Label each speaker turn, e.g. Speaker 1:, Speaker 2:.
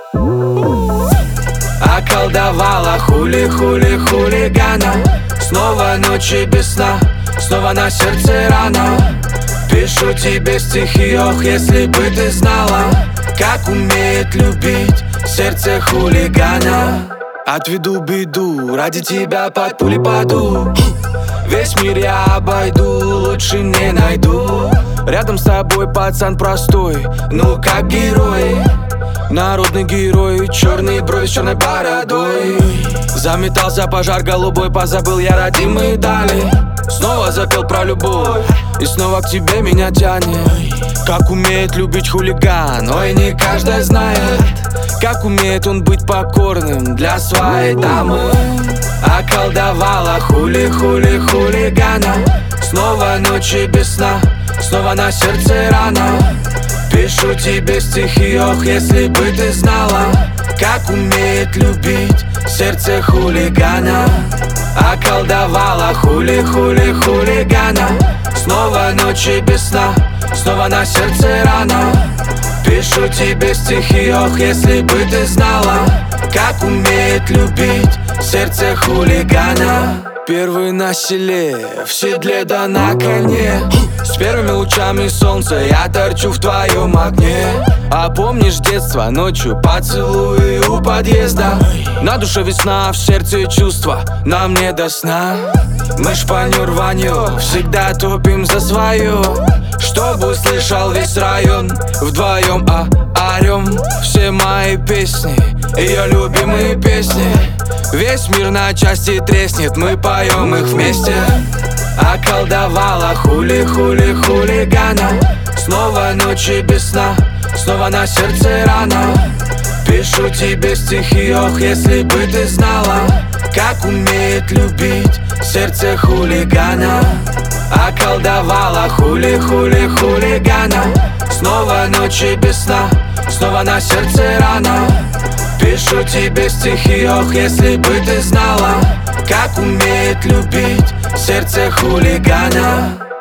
Speaker 1: Околдовала хулигана. Снова ночи без сна, снова на сердце рана. Пишу тебе стихи, ох, если бы ты знала, как умеет любить сердце хулигана. Отведу беду, ради тебя под пули паду. Весь мир я обойду, лучше не найду. Рядом с тобой пацан простой, ну как герой. Народный герой, черные брови с черной бородой. Заметался пожар голубой, позабыл я родимые дали. Снова запел про любовь, и снова к тебе меня тянет. Как умеет любить хулиган, ой, не каждый знает. Как умеет он быть покорным для своей дамы. Околдовала хулигана. Снова ночи без сна, снова на сердце рана. Пишу тебе стихи, ох, если бы ты знала, как умеет любить сердце хулигана. Околдовала хулигана. Снова ночи без сна, снова на сердце рана. Пишу тебе стихи, ох, если бы ты знала, как умеет любить сердце хулигана. Первый на селе, в седле да на коне. С первыми лучами солнца я торчу в твоем огне. А помнишь детство, ночью поцелуи у подъезда? На душе весна, в сердце чувства, нам не до сна. Мы шпаню рванем, всегда топим за свое, чтобы услышал весь район. Вдвоем орем все мои песни, ее любимые песни. Весь мир на части треснет, мы поем их вместе. Околдовала хулигана. Снова ночи без сна, снова на сердце рана. Пишу тебе стихи, ох, если бы ты знала, как умеет любить сердце хулигана. Околдовала хулигана. Снова ночи без сна, снова на сердце рана. Пишу тебе стихи, ох, если бы ты знала, как умеет любить сердце хулигана.